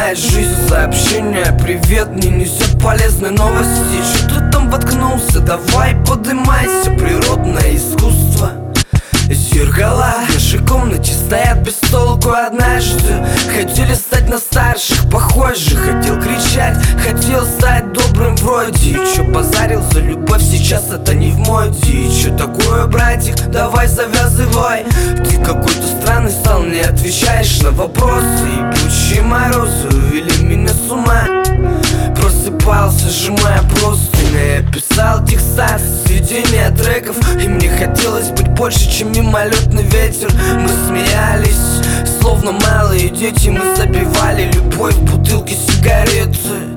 знает жизнь. Сообщение: привет, мне несет полезные новости. Что ты там воткнулся? Давай подымайся. Природное искусство. Зеркала в нашей комнате стоят без толку. Однажды хотели стать на старших похожи. Хотел кричать, хотел стать добрым вроде. И чё базарил за любовь, сейчас это не в моде. И чё такое, братик, давай завязывай. Ты какой-то странный стал, не отвечаешь на вопросы. Ебучие морозы увели меня с ума. Просыпался, сжимая простыни. Я писал текста, сведения треков. И мне хотелось быть больше, чем мимолетный ветер. Мы смеялись, словно малые дети. Мы забивали любовь в бутылки сигареты.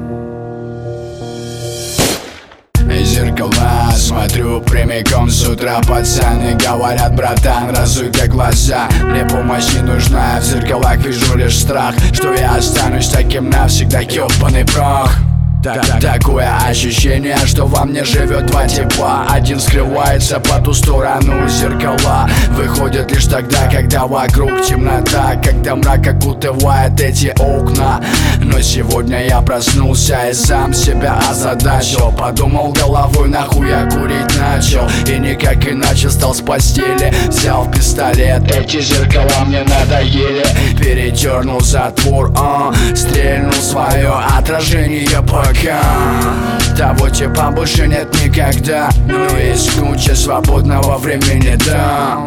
Зеркала смотрю прямиком с утра. Пацаны говорят: братан, разуй-ка глаза. Мне помощь не нужна, в зеркалах вижу лишь страх, что я останусь таким навсегда, ёбаный прох. Такое ощущение, что во мне живет два типа. Один скрывается по ту сторону зеркала. Выходит лишь тогда, когда вокруг темнота, когда мрак окутывает эти окна. Но сегодня я проснулся и сам себя озадачил. Подумал головой, нахуй я курить начал. И никак иначе встал с постели, взял пистолет. Эти зеркала мне надоели. Передернул затвор, стрельнул свое отражение пока. Того типа больше нет никогда. Но есть куча свободного времени, да.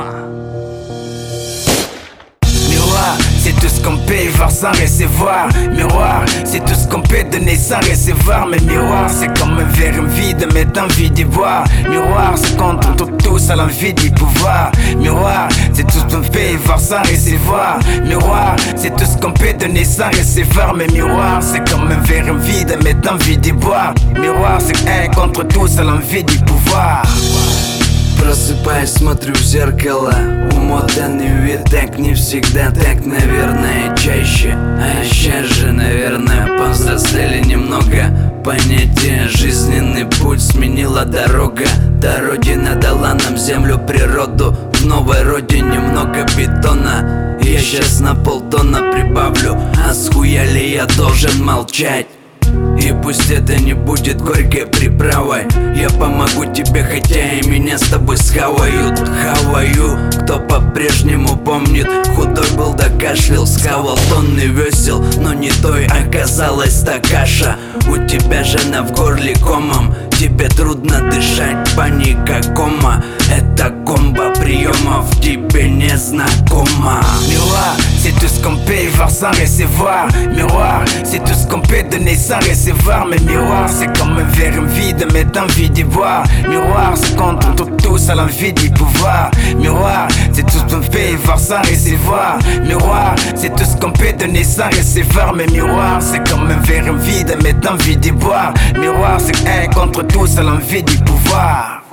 Miroir, c'est tout ce qu'on peut voir sans recevoir. Miroir, c'est tout ce qu'on peut donner sans recevoir. Mais miroir, c'est comme un verre vide, mais envie d'y voir. Miroir, c'est qu'on tourne tous à l'envie d'y pouvoir. Miroir, c'est tout ce qu'on peut voir sans recevoir. Miroir, c'est tout ce qu'on peut donner sans recevoir. Mais miroir, c'est comme un verre vide, mais envie d'y boire. Miroir, c'est un contre tous à l'envie d'y pouvoir. Просыпаюсь, смотрю в зеркало. Умотанный вид, так не всегда, так, наверное, чаще. А сейчас же, наверное, повзрослели немного. Понятие жизненный путь сменила дорога. Та родина дала нам землю, природу. В новой родине много бетона. Я сейчас на полтона прибавлю. А с хуя ли я должен молчать? И пусть это не будет горькой приправой. Я помогу тебе, хотя и меня с тобой схавают. Хаваю, кто по-прежнему помнит. Худой был да кашлял, схавал тонны весел. Но не той оказалась та каша. У тебя жена в горле комом. Тебе трудно дышать, паника, кома. Это комбо приемов тебе не знакома. Miroir, c'est tout ce qu'on peut voir sans recevoir. Miroir, c'est tout ce qu'on peut donner sans recevoir. Mais miroir, c'est comme un verre vide, mais envie d'y voir. Miroir, c'est qu'on tourne tous à l'envie d'y pouvoir. Miroir, c'est tout ce qu'on peut voir sans recevoir. Miroir, c'est tout ce qu'on peut donner sans recevoir. Mais miroir, c'est comme un verre vide, mais envie d'y boire. Miroir, c'est un contre tous à l'envie d'y pouvoir.